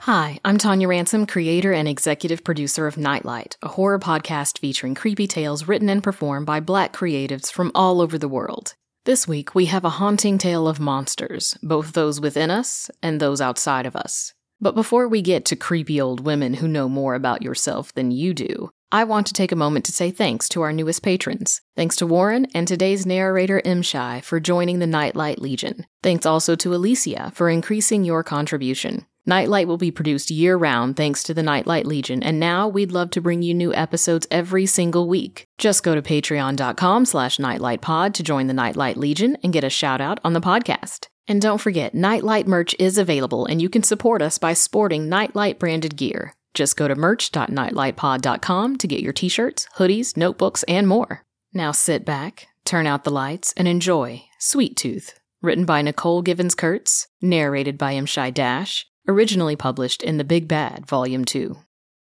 Hi, I'm Tanya Ransom, creator and executive producer of Nightlight, a horror podcast featuring creepy tales written and performed by Black creatives from all over the world. This week, we have a haunting tale of monsters, both those within us and those outside of us. But before we get to creepy old women who know more about yourself than you do, I want to take a moment to say thanks to our newest patrons. Thanks to Warren and today's narrator Mshai for joining the Nightlight Legion. Thanks also to Alicia for increasing your contribution. Nightlight will be produced year-round thanks to the Nightlight Legion, and now we'd love to bring you new episodes every single week. Just go to patreon.com/nightlightpod to join the Nightlight Legion and get a shout-out on the podcast. And don't forget, Nightlight merch is available, and you can support us by sporting Nightlight-branded gear. Just go to merch.nightlightpod.com to get your t-shirts, hoodies, notebooks, and more. Now sit back, turn out the lights, and enjoy Sweet Tooth, written by Nicole Givens-Kurtz, narrated by Mshai Dash, originally published in The Big Bad, Volume 2.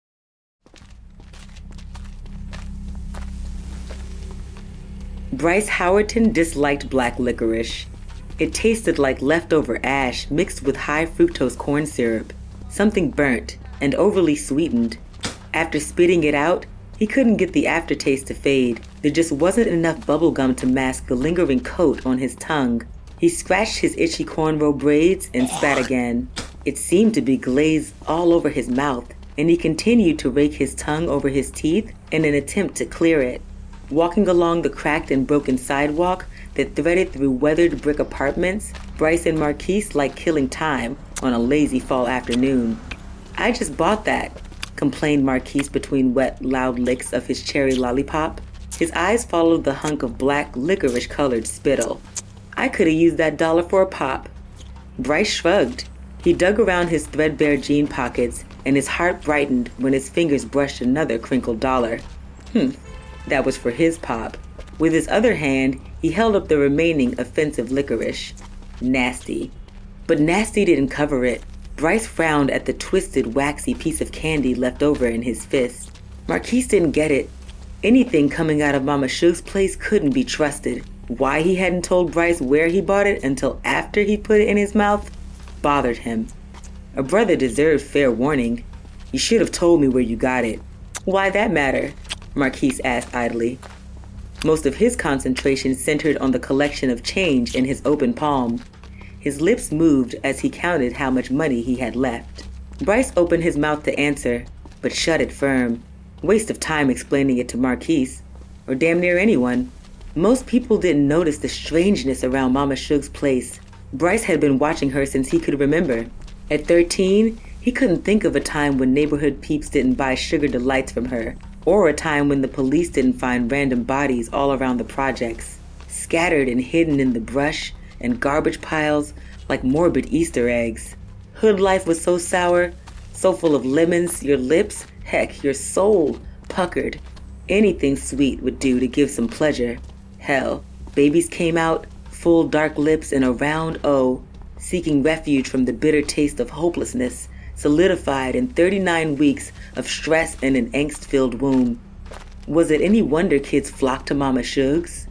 Bryce Howerton disliked black licorice. It tasted like leftover ash mixed with high fructose corn syrup, something burnt and overly sweetened. After spitting it out, he couldn't get the aftertaste to fade. There just wasn't enough bubblegum to mask the lingering coat on his tongue. He scratched his itchy cornrow braids and spat again. It seemed to be glazed all over his mouth, and he continued to rake his tongue over his teeth in an attempt to clear it. Walking along the cracked and broken sidewalk that threaded through weathered brick apartments, Bryce and Marquise liked killing time on a lazy fall afternoon. "I just bought that," complained Marquise between wet, loud licks of his cherry lollipop. His eyes followed the hunk of black, licorice-colored spittle. "I could have used that $1 for a pop." Bryce shrugged. He dug around his threadbare jean pockets, and his heart brightened when his fingers brushed another crinkled $1. That was for his pop. With his other hand, he held up the remaining offensive licorice. Nasty. But nasty didn't cover it. Bryce frowned at the twisted, waxy piece of candy left over in his fist. Marquise didn't get it. Anything coming out of Mama Suge's place couldn't be trusted. Why he hadn't told Bryce where he bought it until after he put it in his mouth bothered him. A brother deserved fair warning. "You should have told me where you got it." "Why that matter?" Marquise asked idly. Most of his concentration centered on the collection of change in his open palm. His lips moved as he counted how much money he had left. Bryce opened his mouth to answer, but shut it firm. Waste of time explaining it to Marquise, or damn near anyone. Most people didn't notice the strangeness around Mama Suge's place. Bryce had been watching her since he could remember. At 13, he couldn't think of a time when neighborhood peeps didn't buy sugar delights from her, or a time when the police didn't find random bodies all around the projects, scattered and hidden in the brush and garbage piles like morbid Easter eggs. Hood life was so sour, so full of lemons, your lips, heck, your soul puckered. Anything sweet would do to give some pleasure. Hell, babies came out, full dark lips and a round O, seeking refuge from the bitter taste of hopelessness, solidified in 39 weeks of stress and an angst-filled womb. Was it any wonder kids flocked to Mama Suge's?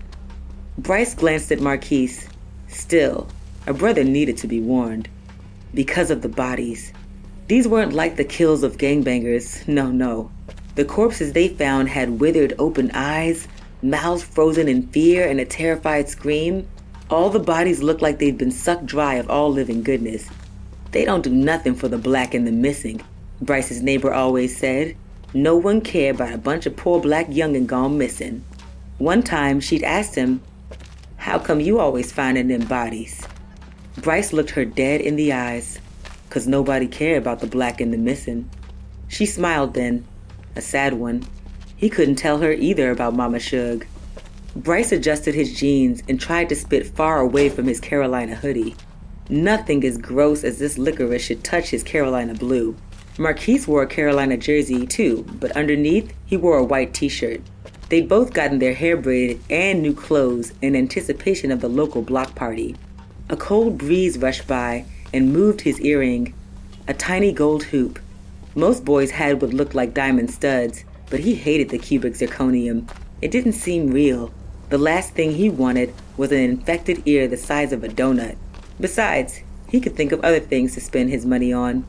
Bryce glanced at Marquise. Still, a brother needed to be warned. Because of the bodies. These weren't like the kills of gangbangers, no. The corpses they found had withered open eyes, mouths frozen in fear and a terrified scream. All the bodies looked like they'd been sucked dry of all living goodness. "They don't do nothing for the black and the missing," Bryce's neighbor always said. No one cared about a bunch of poor black young'un gone missing. One time she'd asked him, "How come you always finding them bodies?" Bryce looked her dead in the eyes. "'Cause nobody cared about the black and the missing." She smiled then, a sad one. He couldn't tell her either about Mama Suge. Bryce adjusted his jeans and tried to spit far away from his Carolina hoodie. Nothing as gross as this licorice should touch his Carolina blue. Marquise wore a Carolina jersey too, but underneath he wore a white t-shirt. They'd both gotten their hair braided and new clothes in anticipation of the local block party. A cold breeze rushed by and moved his earring, a tiny gold hoop. Most boys had what looked like diamond studs, but he hated the cubic zirconium. It didn't seem real. The last thing he wanted was an infected ear the size of a donut. Besides, he could think of other things to spend his money on.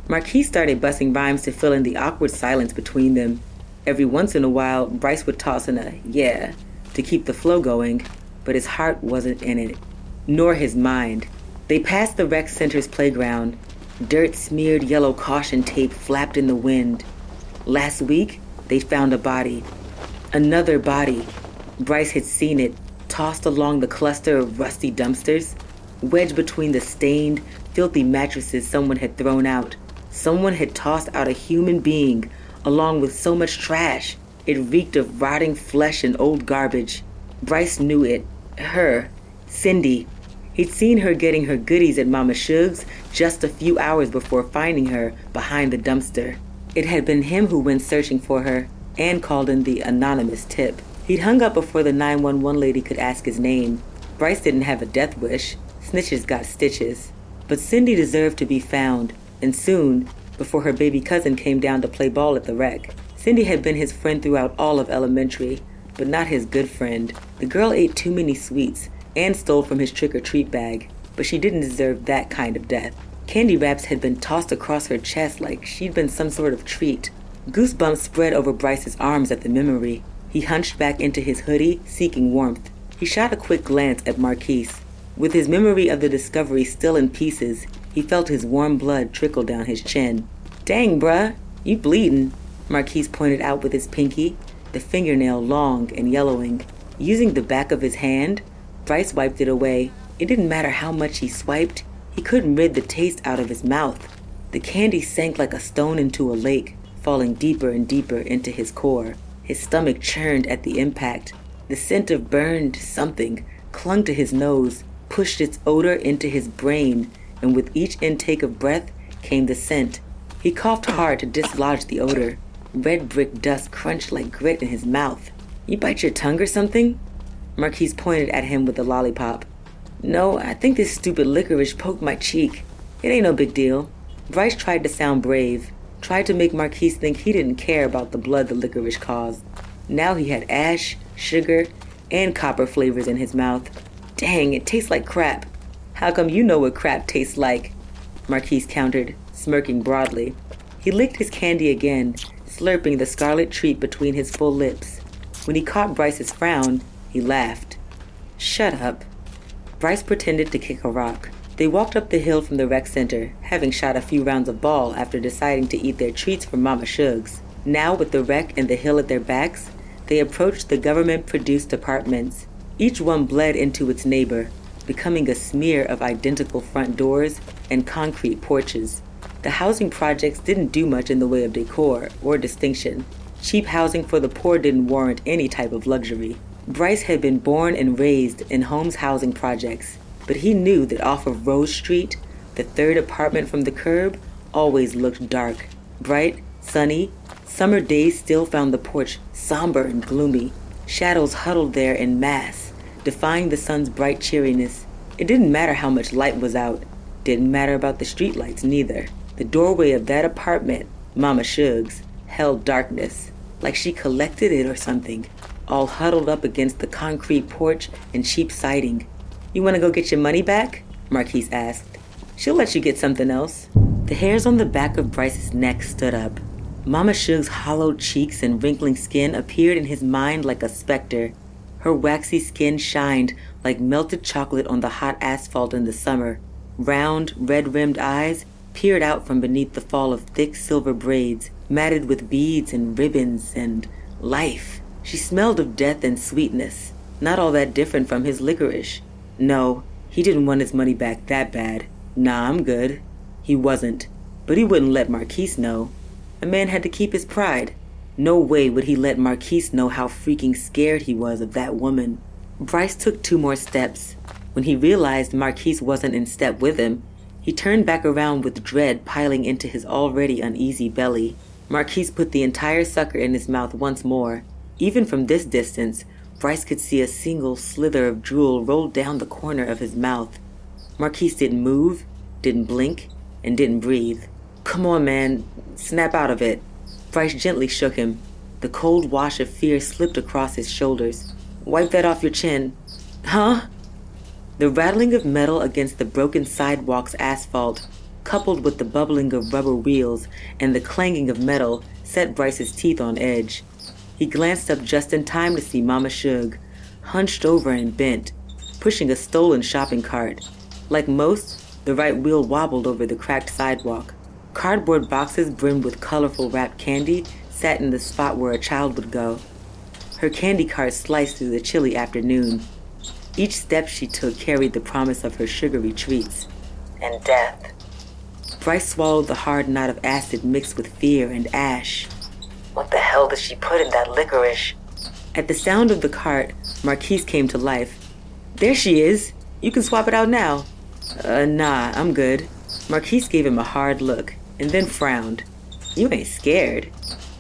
Marquise started busting rhymes to fill in the awkward silence between them. Every once in a while, Bryce would toss in a "yeah" to keep the flow going, but his heart wasn't in it, nor his mind. They passed the rec center's playground. Dirt-smeared yellow caution tape flapped in the wind. Last week, they found a body. Another body. Bryce had seen it, tossed along the cluster of rusty dumpsters, wedged between the stained, filthy mattresses someone had thrown out. Someone had tossed out a human being, along with so much trash. It reeked of rotting flesh and old garbage. Bryce knew it. Her. Cindy. He'd seen her getting her goodies at Mama Shug's just a few hours before finding her behind the dumpster. It had been him who went searching for her and called in the anonymous tip. He'd hung up before the 911 lady could ask his name. Bryce didn't have a death wish. Snitches got stitches. But Cindy deserved to be found, and soon, before her baby cousin came down to play ball at the rec. Cindy had been his friend throughout all of elementary, but not his good friend. The girl ate too many sweets and stole from his trick-or-treat bag, but she didn't deserve that kind of death. Candy wraps had been tossed across her chest like she'd been some sort of treat. Goosebumps spread over Bryce's arms at the memory. He hunched back into his hoodie, seeking warmth. He shot a quick glance at Marquise. With his memory of the discovery still in pieces, he felt his warm blood trickle down his chin. "Dang, bruh, you bleedin'," Marquise pointed out with his pinky, the fingernail long and yellowing. Using the back of his hand, Bryce wiped it away. It didn't matter how much he swiped, he couldn't rid the taste out of his mouth. The candy sank like a stone into a lake, falling deeper and deeper into his core. His stomach churned at the impact. The scent of burned something clung to his nose, pushed its odor into his brain, and with each intake of breath came the scent. He coughed hard to dislodge the odor. Red brick dust crunched like grit in his mouth. "You bite your tongue or something?" Marquise pointed at him with the lollipop. "No, I think this stupid licorice poked my cheek. It ain't no big deal." Bryce tried to sound brave, tried to make Marquise think he didn't care about the blood the licorice caused. Now he had ash, sugar, and copper flavors in his mouth. "Dang, it tastes like crap." "How come you know what crap tastes like?" Marquise countered, smirking broadly. He licked his candy again, slurping the scarlet treat between his full lips. When he caught Bryce's frown, he laughed. "Shut up." Bryce pretended to kick a rock. They walked up the hill from the rec center, having shot a few rounds of ball after deciding to eat their treats from Mama Shug's. Now, with the rec and the hill at their backs, they approached the government-produced apartments. Each one bled into its neighbor, becoming a smear of identical front doors and concrete porches. The housing projects didn't do much in the way of decor or distinction. Cheap housing for the poor didn't warrant any type of luxury. Bryce had been born and raised in Holmes housing projects, but he knew that off of Rose Street, the third apartment from the curb always looked dark. Bright, sunny, summer days still found the porch somber and gloomy. Shadows huddled there in mass, defying the sun's bright cheeriness. It didn't matter how much light was out. Didn't matter about the streetlights neither. The doorway of that apartment, Mama Shug's, held darkness, like she collected it or something, all huddled up against the concrete porch and cheap siding. "You want to go get your money back?" Marquise asked. "She'll let you get something else." The hairs on the back of Bryce's neck stood up. Mama Shug's hollowed cheeks and wrinkling skin appeared in his mind like a specter. Her waxy skin shined like melted chocolate on the hot asphalt in the summer. Round, red-rimmed eyes peered out from beneath the fall of thick silver braids, matted with beads and ribbons and life. She smelled of death and sweetness, not all that different from his licorice. No, he didn't want his money back that bad. Nah, I'm good. He wasn't, but he wouldn't let Marquise know. A man had to keep his pride. No way would he let Marquise know how freaking scared he was of that woman. Bryce took 2 more steps. When he realized Marquise wasn't in step with him, he turned back around with dread piling into his already uneasy belly. Marquise put the entire sucker in his mouth once more. Even from this distance, Bryce could see a single slither of drool roll down the corner of his mouth. Marquise didn't move, didn't blink, and didn't breathe. "Come on, man. Snap out of it." Bryce gently shook him. The cold wash of fear slipped across his shoulders. "Wipe that off your chin." "Huh?" The rattling of metal against the broken sidewalk's asphalt coupled with the bubbling of rubber wheels and the clanging of metal, set Bryce's teeth on edge. He glanced up just in time to see Mama Shug, hunched over and bent, pushing a stolen shopping cart. Like most, the right wheel wobbled over the cracked sidewalk. Cardboard boxes brimmed with colorful wrapped candy sat in the spot where a child would go. Her candy cart sliced through the chilly afternoon. Each step she took carried the promise of her sugary treats. And death. Bryce swallowed the hard knot of acid mixed with fear and ash. What the hell did she put in that licorice? At the sound of the cart, Marquise came to life. There she is. You can swap it out now. Nah, I'm good. Marquise gave him a hard look, and then frowned. You ain't scared?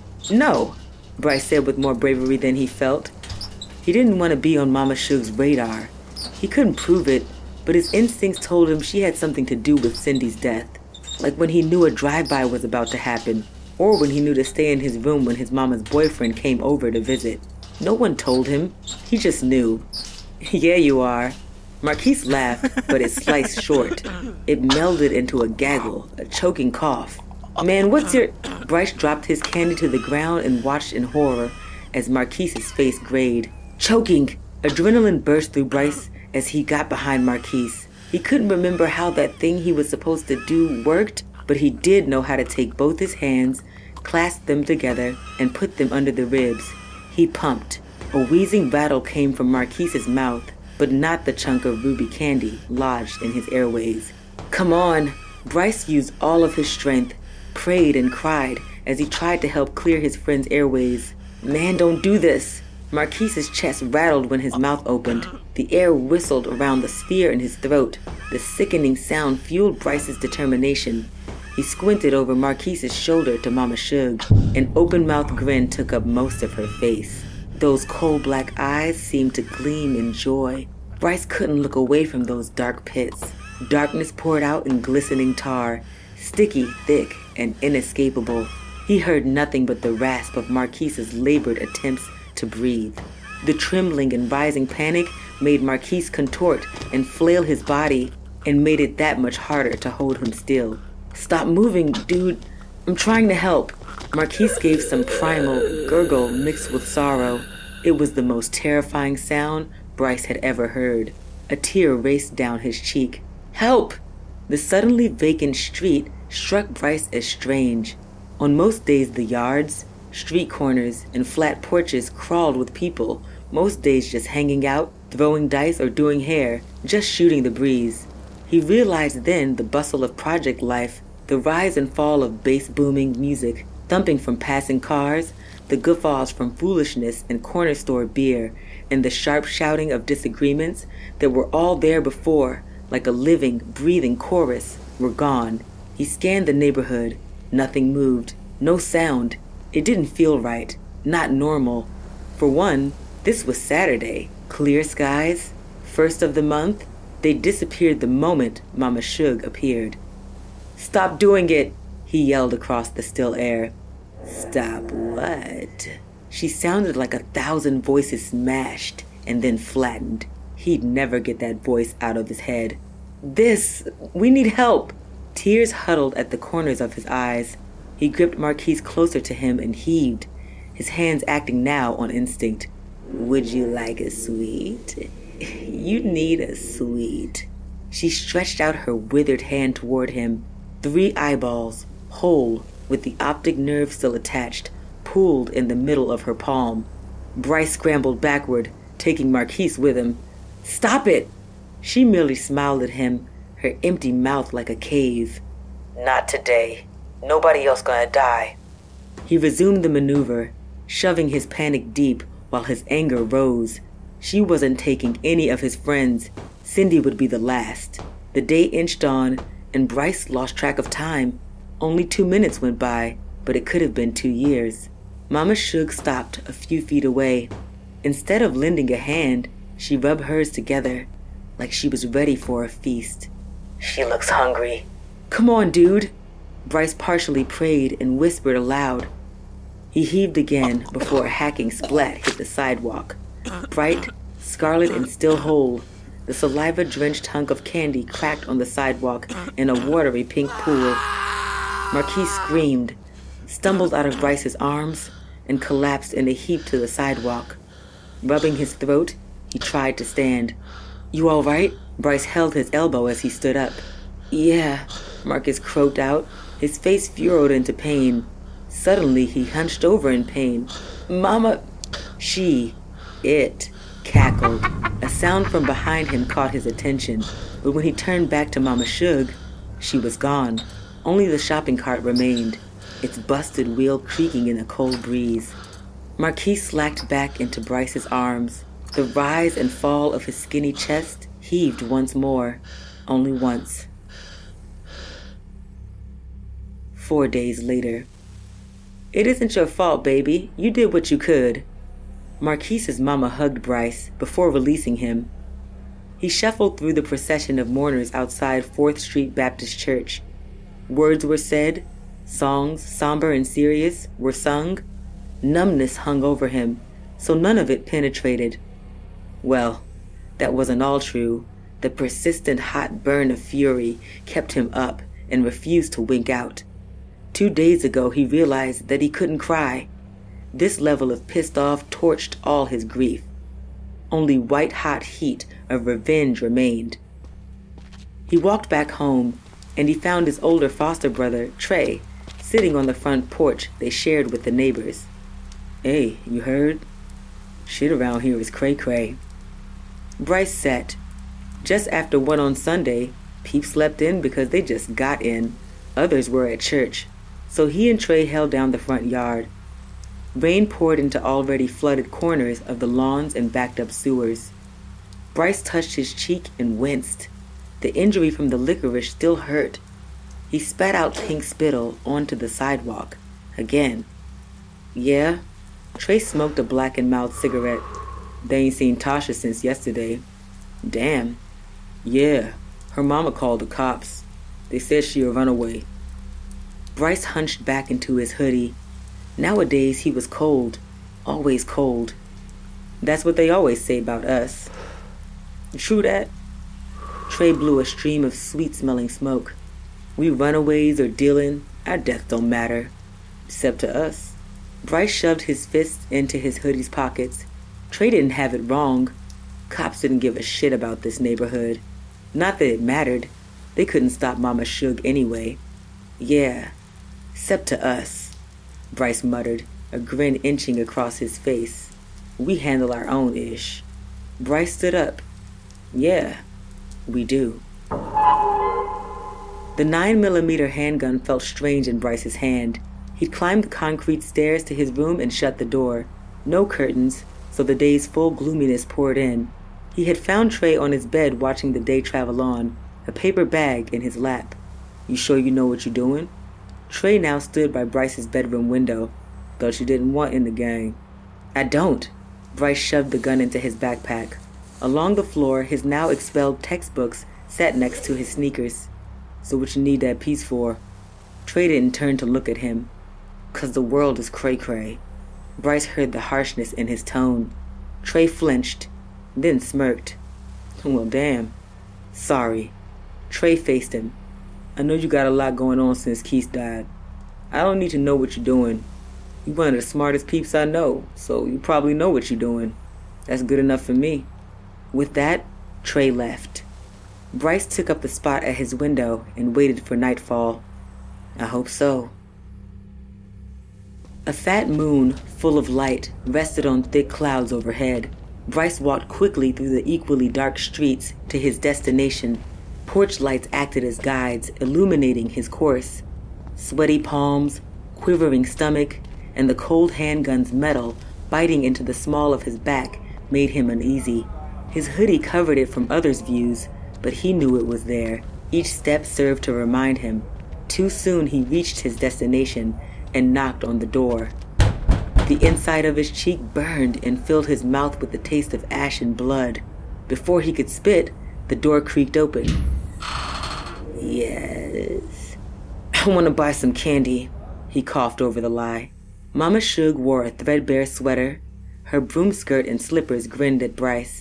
No, Bryce said with more bravery than he felt. He didn't want to be on Mama Shug's radar. He couldn't prove it, but his instincts told him she had something to do with Cindy's death. Like when he knew a drive-by was about to happen, or when he knew to stay in his room when his mama's boyfriend came over to visit. No one told him. He just knew. Yeah, you are. Marquise laughed, but it sliced short. It melded into a gaggle, a choking cough. Man, what's your... Bryce dropped his candy to the ground and watched in horror as Marquise's face grayed. Choking! Adrenaline burst through Bryce as he got behind Marquise. He couldn't remember how that thing he was supposed to do worked, but he did know how to take both his hands, clasp them together, and put them under the ribs. He pumped. A wheezing rattle came from Marquise's mouth, but not the chunk of ruby candy lodged in his airways. Come on! Bryce used all of his strength, prayed and cried as he tried to help clear his friend's airways. Man, don't do this! Marquise's chest rattled when his mouth opened. The air whistled around the sphere in his throat. The sickening sound fueled Bryce's determination. He squinted over Marquise's shoulder to Mama Shug. An open-mouthed grin took up most of her face. Those coal black eyes seemed to gleam in joy. Bryce couldn't look away from those dark pits. Darkness poured out in glistening tar, sticky, thick, and inescapable. He heard nothing but the rasp of Marquise's labored attempts to breathe. The trembling and rising panic made Marquise contort and flail his body and made it that much harder to hold him still. Stop moving, dude. I'm trying to help. Marquise gave some primal gurgle mixed with sorrow. It was the most terrifying sound Bryce had ever heard. A tear raced down his cheek. Help! The suddenly vacant street struck Bryce as strange. On most days, the yards, street corners, and flat porches crawled with people, most days just hanging out, throwing dice or doing hair, just shooting the breeze. He realized then the bustle of project life, the rise and fall of bass-booming music, thumping from passing cars, the guffaws from foolishness and corner store beer, and the sharp shouting of disagreements that were all there before, like a living, breathing chorus, were gone. He scanned the neighborhood. Nothing moved. No sound. It didn't feel right. Not normal. For one, this was Saturday. Clear skies. First of the month. They disappeared the moment Mama Shug appeared. Stop doing it, he yelled across the still air. Stop what? She sounded like 1,000 voices smashed and then flattened. He'd never get that voice out of his head. We need help. Tears huddled at the corners of his eyes. He gripped Marquise closer to him and heaved, his hands acting now on instinct. Would you like a sweet? You need a sweet. She stretched out her withered hand toward him. 3 eyeballs, whole, with the optic nerve still attached, pooled in the middle of her palm. Bryce scrambled backward, taking Marquise with him. Stop it! She merely smiled at him, her empty mouth like a cave. Not today. Nobody else gonna die. He resumed the maneuver, shoving his panic deep while his anger rose. She wasn't taking any of his friends. Cindy would be the last. The day inched on, and Bryce lost track of time. Only 2 minutes went by, but it could have been 2 years. Mama Shug stopped a few feet away. Instead of lending a hand, she rubbed hers together, like she was ready for a feast. She looks hungry. Come on, dude. Bryce partially prayed and whispered aloud. He heaved again before a hacking splat hit the sidewalk. Bright, scarlet, and still whole. The saliva-drenched hunk of candy cracked on the sidewalk in a watery pink pool. Marquis screamed, stumbled out of Bryce's arms, and collapsed in a heap to the sidewalk. Rubbing his throat, he tried to stand. "You all right?" Bryce held his elbow as he stood up. "Yeah," Marcus croaked out, his face furrowed into pain. Suddenly, he hunched over in pain. "Mama!" It cackled. A sound from behind him caught his attention, but when he turned back to Mama Shug, she was gone. Only the shopping cart remained, its busted wheel creaking in a cold breeze. Marquis slacked back into Bryce's arms. The rise and fall of his skinny chest heaved once more, only once. 4 days later. "It isn't your fault, baby. You did what you could." Marquise's mama hugged Bryce before releasing him. He shuffled through the procession of mourners outside 4th Street Baptist Church. Words were said, songs, somber and serious, were sung. Numbness hung over him, so none of it penetrated. Well, that wasn't all true. The persistent hot burn of fury kept him up and refused to wink out. 2 days ago he realized that he couldn't cry. This level of pissed off torched all his grief. Only white-hot heat of revenge remained. He walked back home, and he found his older foster brother, Trey, sitting on the front porch they shared with the neighbors. "Hey, you heard? Shit around here is cray-cray." Bryce sat. Just after 1 on Sunday, peeps slept in because they just got in. Others were at church, so he and Trey held down the front yard. Rain poured into already flooded corners of the lawns and backed-up sewers. Bryce touched his cheek and winced. The injury from the licorice still hurt. He spat out pink spittle onto the sidewalk. Again. "Yeah?" Trey smoked a blackened-mouthed cigarette. "They ain't seen Tasha since yesterday." "Damn." "Yeah. Her mama called the cops. They said she a runaway." Bryce hunched back into his hoodie. Nowadays he was cold. Always cold. That's what they always say about us. "True that." Trey blew a stream of sweet-smelling smoke. "We runaways or dealing, our death don't matter. Except to us." Bryce shoved his fists into his hoodie's pockets. Trey didn't have it wrong. Cops didn't give a shit about this neighborhood. Not that it mattered. They couldn't stop Mama Shug anyway. "Yeah, except to us," Bryce muttered, a grin inching across his face. "We handle our own ish." Bryce stood up. "Yeah, we do." The 9mm handgun felt strange in Bryce's hand. He'd climbed the concrete stairs to his room and shut the door. No curtains, so the day's full gloominess poured in. He had found Trey on his bed watching the day travel on, a paper bag in his lap. "You sure you know what you're doing?" Trey now stood by Bryce's bedroom window. "Thought you didn't want in the gang." "I don't." Bryce shoved the gun into his backpack. Along the floor, his now expelled textbooks sat next to his sneakers. "So what you need that piece for?" Trey didn't turn to look at him. "'Cause the world is cray-cray." Bryce heard the harshness in his tone. Trey flinched, then smirked. "Well, damn. Sorry." Trey faced him. "I know you got a lot going on since Keith died. I don't need to know what you're doing. You're one of the smartest peeps I know, so you probably know what you're doing. That's good enough for me." With that, Trey left. Bryce took up the spot at his window and waited for nightfall. I hope so. A fat moon, full of light, rested on thick clouds overhead. Bryce walked quickly through the equally dark streets to his destination. Porch lights acted as guides, illuminating his course. Sweaty palms, quivering stomach, and the cold handgun's metal biting into the small of his back made him uneasy. His hoodie covered it from others' views, but he knew it was there. Each step served to remind him. Too soon he reached his destination and knocked on the door. The inside of his cheek burned and filled his mouth with the taste of ash and blood. Before he could spit, the door creaked open. "Yes, I want to buy some candy," he coughed over the lie. Mama Shug wore a threadbare sweater. Her broom skirt and slippers grinned at Bryce.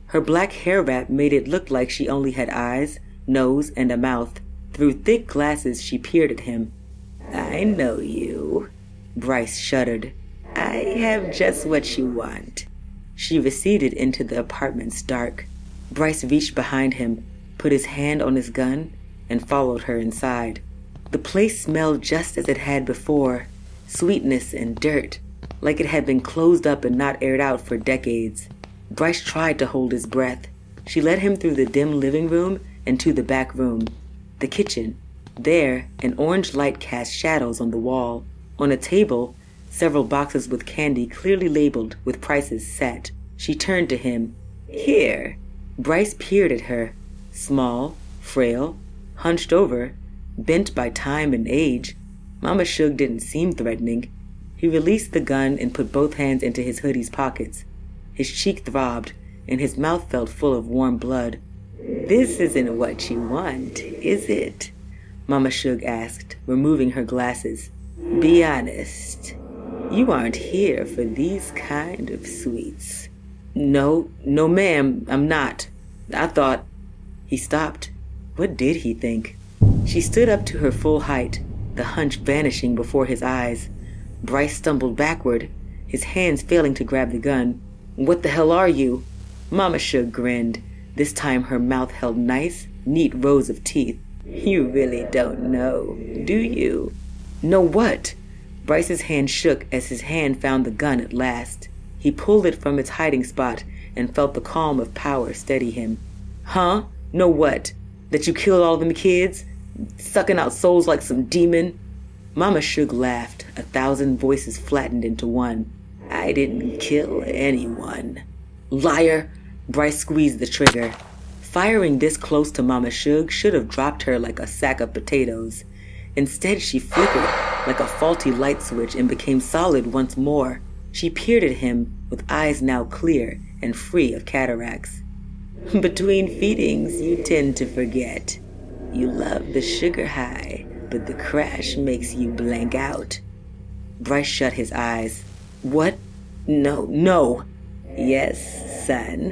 Her black hair wrap made it look like she only had eyes, nose, and a mouth. Through thick glasses, she peered at him. "I know you." Bryce shuddered. "I have just what you want." She receded into the apartment's dark. Bryce reached behind him, put his hand on his gun, and followed her inside. The place smelled just as it had before, sweetness and dirt, like it had been closed up and not aired out for decades. Bryce tried to hold his breath. She led him through the dim living room and to the back room, the kitchen. There, an orange light cast shadows on the wall. On a table, several boxes with candy clearly labeled with prices set. She turned to him. "Here." Bryce peered at her. Small, frail, hunched over, bent by time and age. Mama Suge didn't seem threatening. He released the gun and put both hands into his hoodie's pockets. His cheek throbbed, and his mouth felt full of warm blood. "This isn't what you want, is it?" Mama Suge asked, removing her glasses. "Be honest. You aren't here for these kind of sweets." No, ma'am, I'm not. I thought..." He stopped. What did he think? She stood up to her full height, the hunch vanishing before his eyes. Bryce stumbled backward, his hands failing to grab the gun. "What the hell are you?" Mama Suge grinned. This time her mouth held nice, neat rows of teeth. "You really don't know, do you?" "Know what?" Bryce's hand shook as his hand found the gun at last. He pulled it from its hiding spot and felt the calm of power steady him. "Huh? Know what? That you killed all them kids? Sucking out souls like some demon?" Mama Suge laughed, 1,000 voices flattened into one. "I didn't kill anyone." "Liar!" Bryce squeezed the trigger. Firing this close to Mama Suge should have dropped her like a sack of potatoes. Instead, she flickered like a faulty light switch and became solid once more. She peered at him with eyes now clear and free of cataracts. "Between feedings, you tend to forget. You love the sugar high, but the crash makes you blank out." Bryce shut his eyes. "What? No. "Yes, son."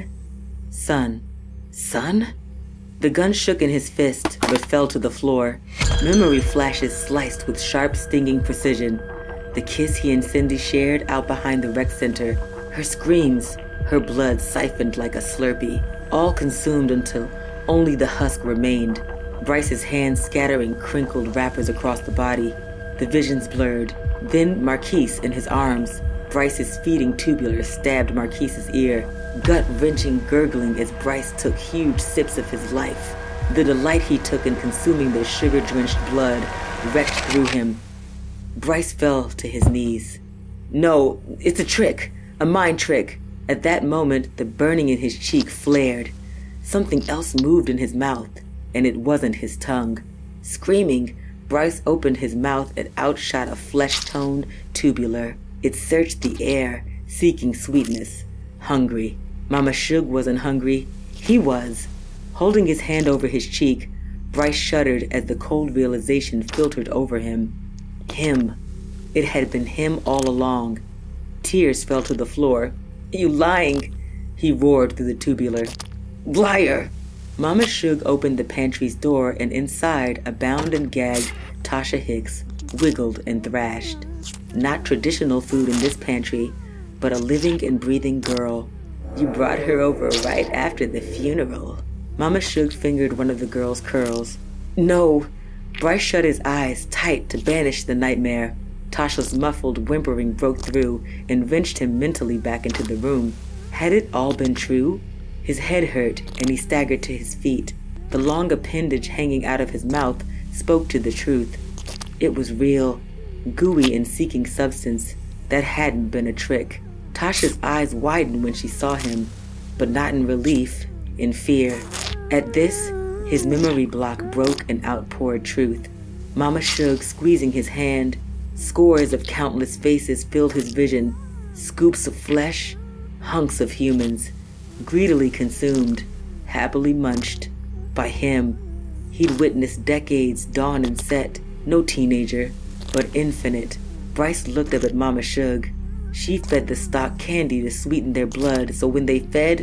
"Son? Son?" The gun shook in his fist, but fell to the floor. Memory flashes sliced with sharp, stinging precision. The kiss he and Cindy shared out behind the rec center. Her screams, her blood siphoned like a Slurpee, all consumed until only the husk remained. Bryce's hands scattering crinkled wrappers across the body. The visions blurred. Then Marquise in his arms. Bryce's feeding tubular stabbed Marquise's ear, gut-wrenching gurgling as Bryce took huge sips of his life. The delight he took in consuming their sugar-drenched blood wrecked through him. Bryce fell to his knees. "No, it's a trick, a mind trick." At that moment, the burning in his cheek flared. Something else moved in his mouth, and it wasn't his tongue. Screaming, Bryce opened his mouth and outshot a flesh-toned tubular. It searched the air, seeking sweetness. Hungry. Mama Suge wasn't hungry. He was. Holding his hand over his cheek, Bryce shuddered as the cold realization filtered over him. Him. It had been him all along. Tears fell to the floor. "You lying!" he roared through the tubular. "Liar!" Mama Suge opened the pantry's door, and inside, a bound and gagged Tasha Hicks wiggled and thrashed. Not traditional food in this pantry, but a living and breathing girl. "You brought her over right after the funeral." Mama Suge fingered one of the girl's curls. "No." Bryce shut his eyes tight to banish the nightmare. Tasha's muffled whimpering broke through and wrenched him mentally back into the room. Had it all been true? His head hurt, and he staggered to his feet. The long appendage hanging out of his mouth spoke to the truth. It was real, gooey and seeking substance. That hadn't been a trick. Tasha's eyes widened when she saw him, but not in relief, in fear. At this, his memory block broke and outpoured truth. Mama Suge squeezing his hand. Scores of countless faces filled his vision. Scoops of flesh, hunks of humans, greedily consumed, happily munched. By him. He'd witnessed decades dawn and set. No teenager, but infinite. Bryce looked up at Mama Suge. She fed the stock candy to sweeten their blood, so when they fed,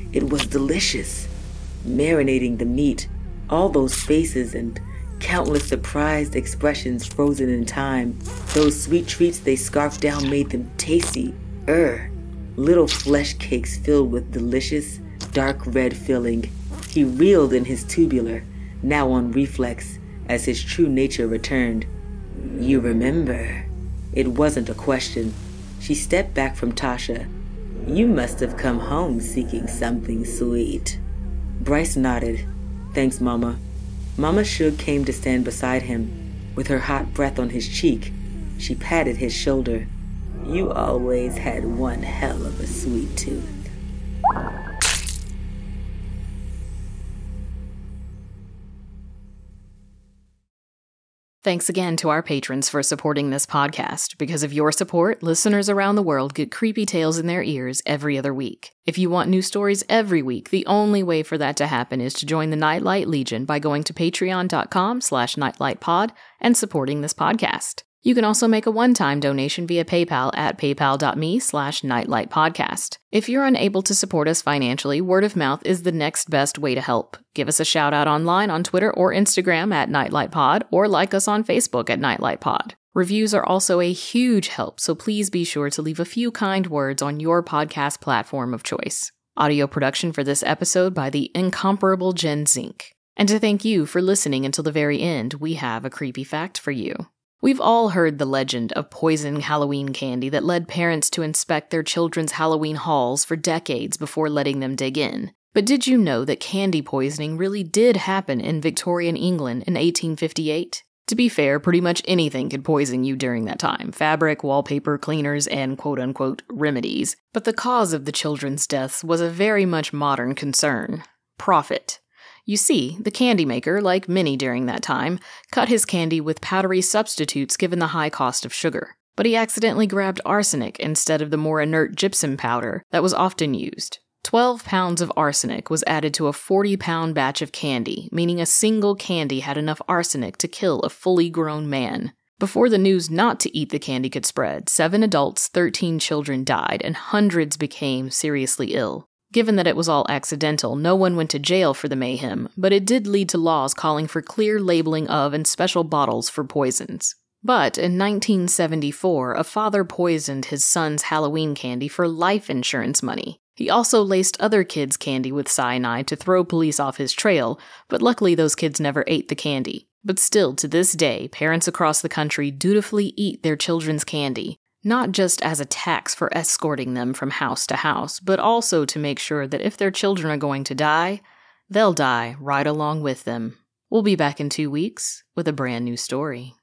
It was delicious. Marinating the meat, all those faces and countless surprised expressions frozen in time. Those sweet treats they scarfed down made them tasty. Little flesh cakes filled with delicious, dark red filling. He reeled in his tubular, now on reflex, as his true nature returned. You remember? It wasn't a question. She stepped back from Tasha. You must have come home seeking something sweet. Bryce nodded. Thanks, Mama. Mama Shug came to stand beside him. With her hot breath on his cheek, she patted his shoulder. You always had one hell of a sweet tooth. Thanks again to our patrons for supporting this podcast. Because of your support, listeners around the world get creepy tales in their ears every other week. If you want new stories every week, the only way for that to happen is to join the Nightlight Legion by going to patreon.com/nightlightpod and supporting this podcast. You can also make a one-time donation via PayPal at paypal.me/nightlightpodcast. If you're unable to support us financially, word of mouth is the next best way to help. Give us a shout out online on Twitter or Instagram at NightlightPod, or like us on Facebook at NightlightPod. Reviews are also a huge help, so please be sure to leave a few kind words on your podcast platform of choice. Audio production for this episode by the incomparable Jen Zink. And to thank you for listening until the very end, we have a creepy fact for you. We've all heard the legend of poison Halloween candy that led parents to inspect their children's Halloween hauls for decades before letting them dig in. But did you know that candy poisoning really did happen in Victorian England in 1858? To be fair, pretty much anything could poison you during that time. Fabric, wallpaper, cleaners, and quote-unquote remedies. But the cause of the children's deaths was a very much modern concern. Profit. You see, the candy maker, like many during that time, cut his candy with powdery substitutes given the high cost of sugar. But he accidentally grabbed arsenic instead of the more inert gypsum powder that was often used. 12 pounds of arsenic was added to a 40-pound batch of candy, meaning a single candy had enough arsenic to kill a fully grown man. Before the news not to eat the candy could spread, 7 adults, 13 children died, and hundreds became seriously ill. Given that it was all accidental, no one went to jail for the mayhem, but it did lead to laws calling for clear labeling of and special bottles for poisons. But in 1974, a father poisoned his son's Halloween candy for life insurance money. He also laced other kids' candy with cyanide to throw police off his trail, but luckily those kids never ate the candy. But still, to this day, parents across the country dutifully eat their children's candy. Not just as a tax for escorting them from house to house, but also to make sure that if their children are going to die, they'll die right along with them. We'll be back in 2 weeks with a brand new story.